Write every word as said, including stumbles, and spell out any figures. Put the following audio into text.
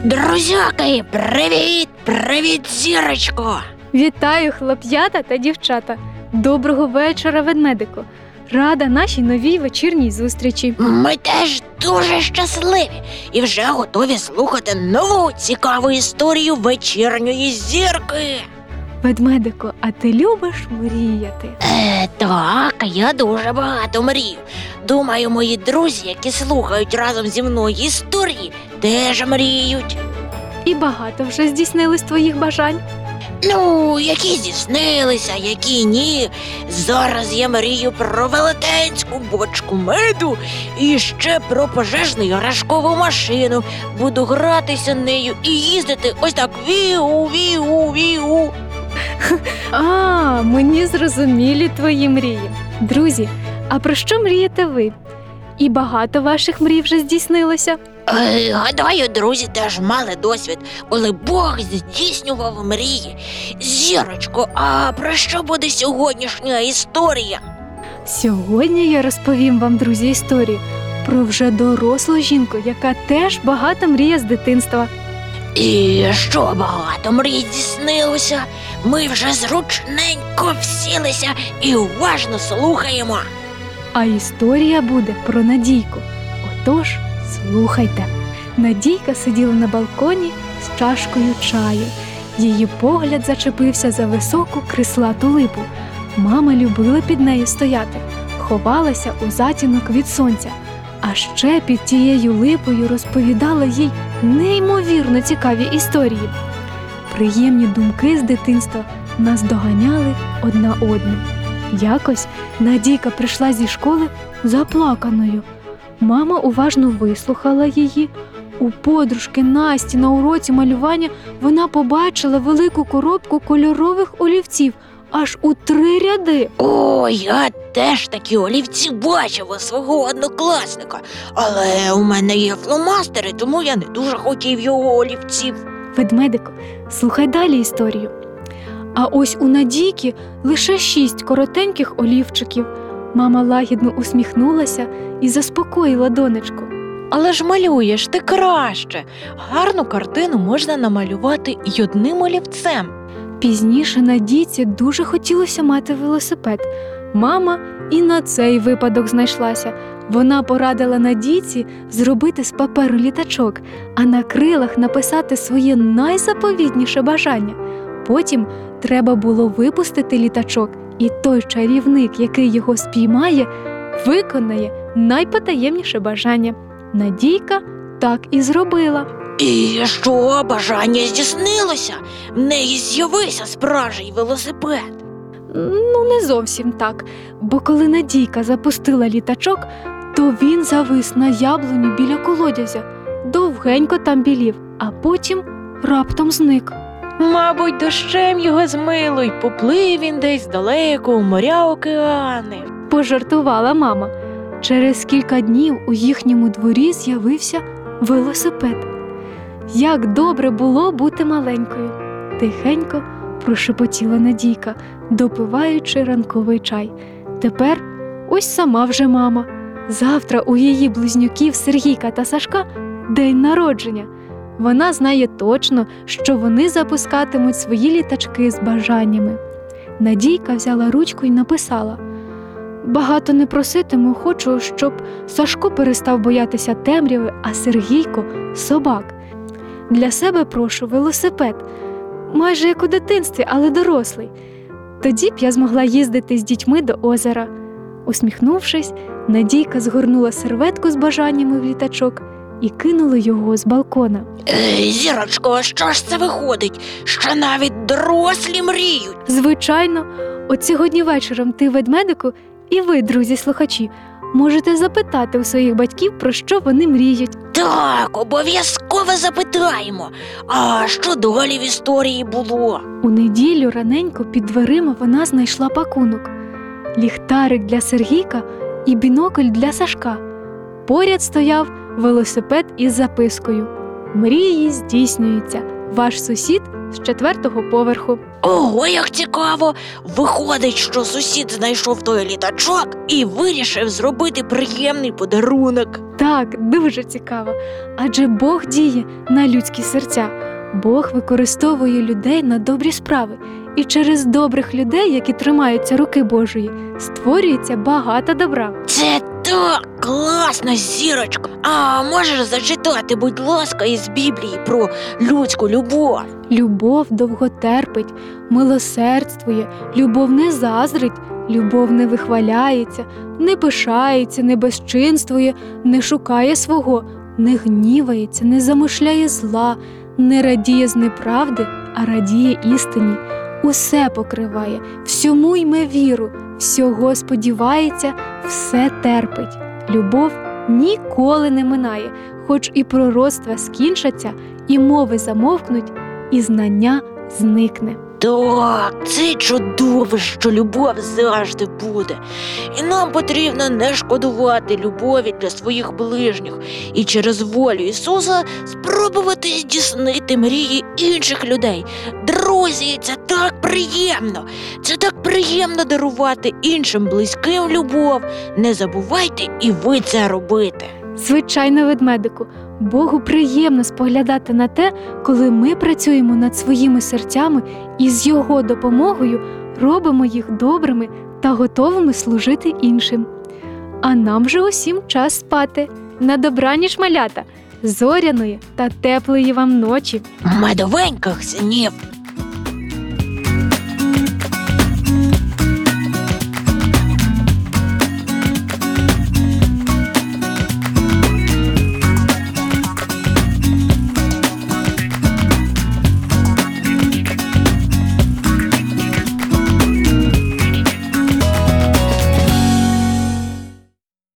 Друзяки, привіт! Привіт, зірочко! Вітаю, хлоп'ята та дівчата! Доброго вечора, ведмедику! Рада нашій новій вечірній зустрічі! Ми теж дуже щасливі і вже готові слухати нову цікаву історію вечірньої зірки. Ведмедику, а ти любиш мріяти? Е, так, я дуже багато мрію. Думаю, мої друзі, які слухають разом зі мною історії, теж мріють. І багато вже здійснилось твоїх бажань? Ну, які здійснилися, які ні. Зараз я мрію про велетенську бочку меду і ще про пожежну іграшкову машину. Буду гратися нею і їздити ось так віу, віу, віу. А, мені зрозумілі твої мрії. Друзі, а про що мрієте ви? І багато ваших мрій вже здійснилося? Е, гадаю, друзі теж мали досвід, коли Бог здійснював мрії. Зірочко, а про що буде сьогоднішня історія? Сьогодні я розповім вам, друзі, історію про вже дорослу жінку, яка теж багато мріє з дитинства. І що багато мрій здійснилося? Ми вже зручненько всілися і уважно слухаємо. А історія буде про Надійку. Отож, слухайте. Надійка сиділа на балконі з чашкою чаю. Її погляд зачепився за високу крислату липу. Мама любила під нею стояти, ховалася у затінок від сонця. А ще під тією липою розповідала їй неймовірно цікаві історії. Приємні думки з дитинства наздоганяли одна одну. Якось Надійка прийшла зі школи заплаканою. Мама уважно вислухала її. У подружки Насті на уроці малювання вона побачила велику коробку кольорових олівців аж у три ряди. О, я теж такі олівці бачив у свого однокласника, але у мене є фломастери, тому я не дуже хотів його олівців. Ведмедику, слухай далі історію. А ось у Надійки лише шість коротеньких олівчиків. Мама лагідно усміхнулася і заспокоїла донечку. Але ж малюєш ти краще. Гарну картину можна намалювати й одним олівцем. Пізніше Надійці дуже хотілося мати велосипед. Мама і на цей випадок знайшлася. Вона порадила Надійці зробити з паперу літачок, а на крилах написати своє найзаповітніше бажання. Потім треба було випустити літачок, і той чарівник, який його спіймає, виконає найпотаємніше бажання. Надійка так і зробила. І що, бажання здійснилося? В неї з'явився справжній велосипед. Ну, не зовсім так, бо коли Надійка запустила літачок, то він завис на яблуні біля колодязя. Довгенько там білів, а потім раптом зник. Мабуть, дощем його змило, й поплив він десь далеко у моря, океани. Пожартувала мама. Через кілька днів у їхньому дворі з'явився велосипед. Як добре було бути маленькою! Тихенько прошепотіла Надійка, допиваючи ранковий чай. Тепер ось сама вже мама. Завтра у її близнюків Сергійка та Сашка день народження. Вона знає точно, що вони запускатимуть свої літачки з бажаннями. Надійка взяла ручку і написала: «Багато не проситиму, хочу, щоб Сашко перестав боятися темряви, а Сергійко – собак. Для себе прошу велосипед, майже як у дитинстві, але дорослий. Тоді б я змогла їздити з дітьми до озера». Усміхнувшись, Надійка згорнула серветку з бажаннями в літачок і кинула його з балкона. Е, Зірочко, а що ж це виходить? Що навіть дорослі мріють? Звичайно, от сьогодні вечором ти, ведмедику, і ви, друзі-слухачі, можете запитати у своїх батьків, про що вони мріють. Так, обов'язково запитаємо. А що далі в історії було? У неділю раненько під дверима вона знайшла пакунок. Ліхтарик для Сергійка і бінокль для Сашка. Поряд стояв велосипед із запискою: «Мрії здійснюються, ваш сусід з четвертого поверху. Ого, як цікаво! Виходить, що сусід знайшов той літачок і вирішив зробити приємний подарунок. Так, дуже цікаво. Адже Бог діє на людські серця. Бог використовує людей на добрі справи. І через добрих людей, які тримаються руки Божої, створюється багато добра. Це так класно, зірочко! А можеш зачитати, будь ласка, із Біблії про людську любов? Любов довго терпить, милосердствує, любов не заздрить, любов не вихваляється, не пишається, не безчинствує, не шукає свого, не гнівається, не замишляє зла, не радіє з неправди, а радіє істині. Усе покриває, всьому йме віру, всього сподівається, все терпить. Любов ніколи не минає, хоч і пророцтва скінчаться, і мови замовкнуть, і знання зникне. Так, це чудово, що любов завжди буде. І нам потрібно не шкодувати любові для своїх ближніх і через волю Ісуса спробувати здійснити мрії інших людей. Друзі, це так приємно! Це так приємно дарувати іншим близьким любов. Не забувайте і ви це робити. Звичайно, ведмедику, Богу приємно споглядати на те, коли ми працюємо над своїми серцями і з Його допомогою робимо їх добрими та готовими служити іншим. А нам же усім час спати. На добраніч, малята, зоряної та теплої вам ночі. Медовеньких снів!